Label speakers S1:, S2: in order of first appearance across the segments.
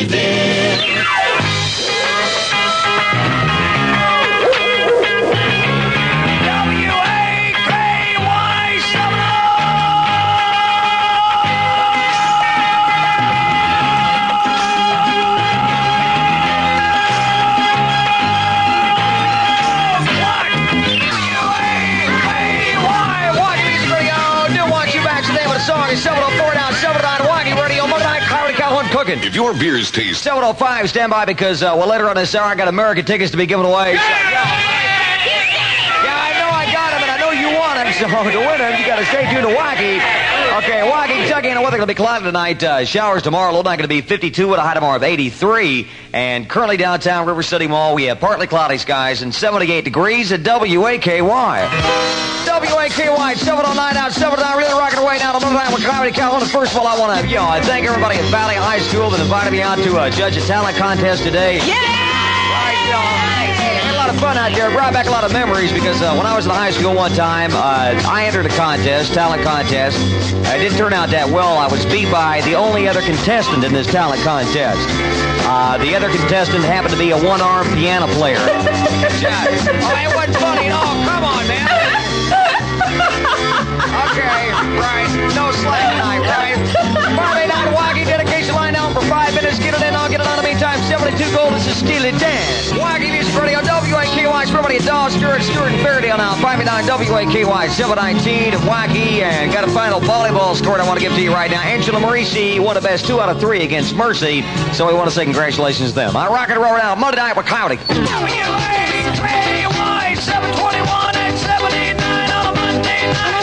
S1: Louisville.
S2: Song is 704 down 709 Wacky Radio. Monday night, Cloudy Calhoun cooking.
S3: If your beers taste
S2: 705, stand by because well, later on this hour I got American tickets to be given away. So, yeah, I know I got them and I know you want them. So to win them, you got to stay tuned to Wacky. Okay, Wacky, Kentucky, and the weather going to be cloudy tonight. Showers tomorrow. Low night going to be 52 with a high tomorrow of 83. And currently downtown River City Mall, we have partly cloudy skies and 78 degrees at WAKY. WAKY 709 out 709, really rocking away now to Monday night with Cloudy Calhoun. First of all, I want to, I thank everybody at Valley High School that invited me out to judge a talent contest today. Yeah! A lot of fun out there. Brought back a lot of memories because when I was in high school one time, I entered a contest, talent contest. It didn't turn out that well. I was beat by the only other contestant in this talent contest. The other contestant happened to be a one-armed piano player. It wasn't funny at all. Come on, man. Okay, right. No slack tonight, right? Friday night Wacky dedication line down for 5 minutes. Get it in, I'll get it on the meantime. 72 gold, this is Steely Dan. Wacky Music Radio, WAKY. Everybody at Dawes, Stewart, and Fairdale now. 5-9 WAKY, 719 at Wacky. And got a final volleyball score I want to give to you right now. Angela Marisi won the best 2 out of 3 against Mercy. So we want to say congratulations to them. I rock and roll now. Monday night with Cloudy. WAKY 721 and 79 on a Monday night.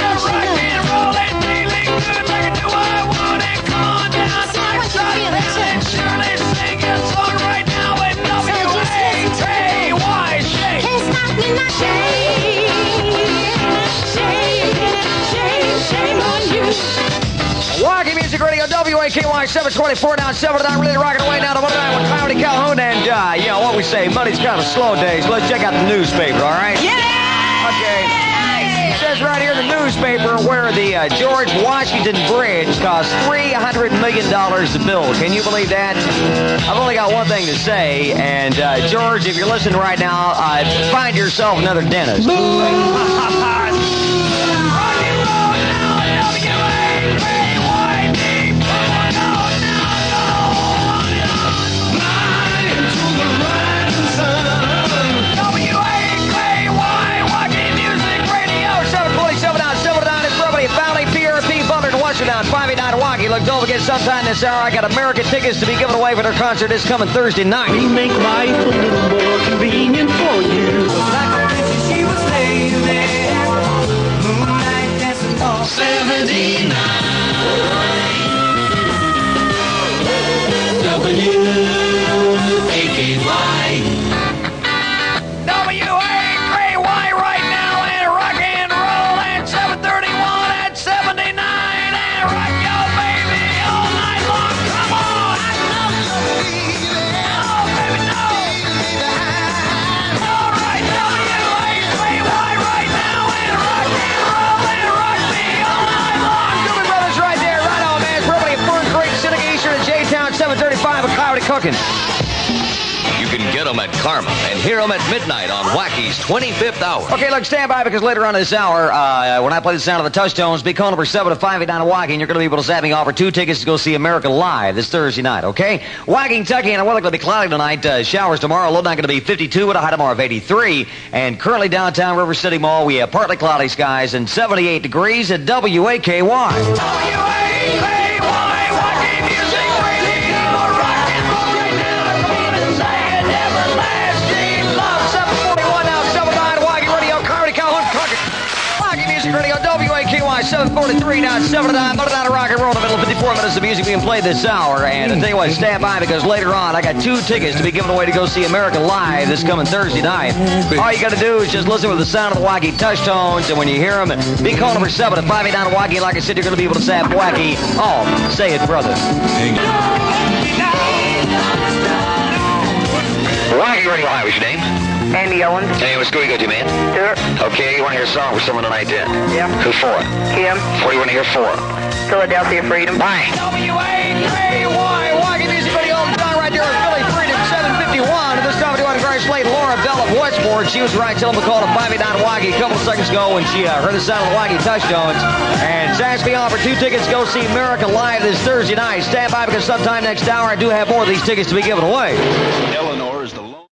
S2: Wacky Music Radio, WAKY 724 down 709, really rocking away now to Monday night with Cloudy Calhoun. And, what we say, Monday's kind of slow days. Let's check out the newspaper, all right? Yeah! Okay. It says right here in the newspaper where the George Washington Bridge cost $300 million to build. Can you believe that? I've only got one thing to say, and George, if you're listening right now, find yourself another dentist. Down 589 Wacky. Look, don't forget sometime this hour I got American tickets to be given away for their concert this coming Thursday night.
S1: We make life a little more convenient for you. Like she was laying there, moonlight dancing on 79 WAKY. WAKY right now and rock and roll at 731 at 79.
S2: Cooking.
S3: You can get them at Karma and hear them at midnight on Wacky's 25th hour.
S2: Okay, look, stand by because later on this hour, when I play the sound of the Touchstones, be calling number 7 to 589 Wacky, and you're going to be able to zap me offer 2 tickets to go see America live this Thursday night, okay? Wacky, Kentucky, and the weather going to be cloudy tonight. Showers tomorrow. Low night going to be 52 with a high tomorrow of 83. And currently downtown River City Mall, we have partly cloudy skies and 78 degrees at WAKY. WAKY! Radio, WAKY 743 down 709, Monday night of rock and roll in the middle of 54 minutes of music being played this hour. And I tell you what, stand by because later on I got 2 tickets to be given away to go see America live this coming Thursday night. All you got to do is just listen with the sound of the Wacky Touchstones, and when you hear them, be calling number 7 to 589 Wacky. Like I said, you're going to be able to zap Wacky. Oh, say it, brother.
S3: Wacky Radio High, what's your name?
S4: Andy Owens.
S3: Hey, what school you go to, man?
S4: Sure.
S3: Okay, you want to hear a song for someone tonight, then?
S4: Yeah.
S3: Who for?
S4: Kim.
S3: What do you want to hear for?
S4: Philadelphia Freedom.
S3: Bye.
S2: WAKY, Wacky Music Radio, all the time right there. Laura Bell of Westport. She was right. Tell them to call to 589-WAGY a couple of seconds ago when she heard the sound of the WAGY touchstones. And Zaxby on for 2 tickets to go see America live this Thursday night. Stand by because sometime next hour I do have more of these tickets to be given away.
S4: Illinois.